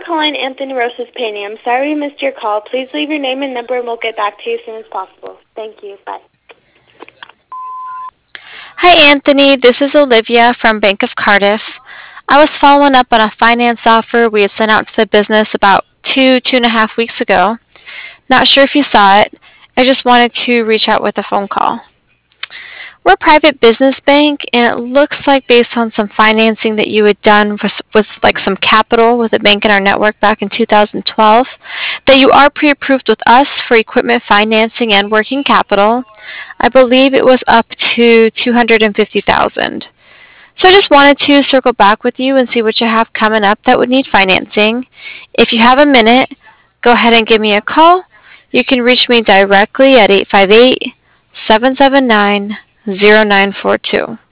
calling Anthony Rosas Painting. I'm sorry we missed your call. Please leave your name and number and we'll get back to you as soon as possible. Thank you. Bye. Hi, Anthony. This is Olivia from Bank of Cardiff. I was following up on a finance offer we had sent out to the business about 2.5 weeks ago. Not sure if you saw it. I just wanted to reach out with a phone call. We're a private business bank, and it looks like based on some financing that you had done with like some capital with a bank in our network back in 2012, that you are pre-approved with us for equipment financing and working capital. I believe it was up to 250,000. So I just wanted to circle back with you and see what you have coming up that would need financing. If you have a minute, go ahead and give me a call. You can reach me directly at 858-779-0942.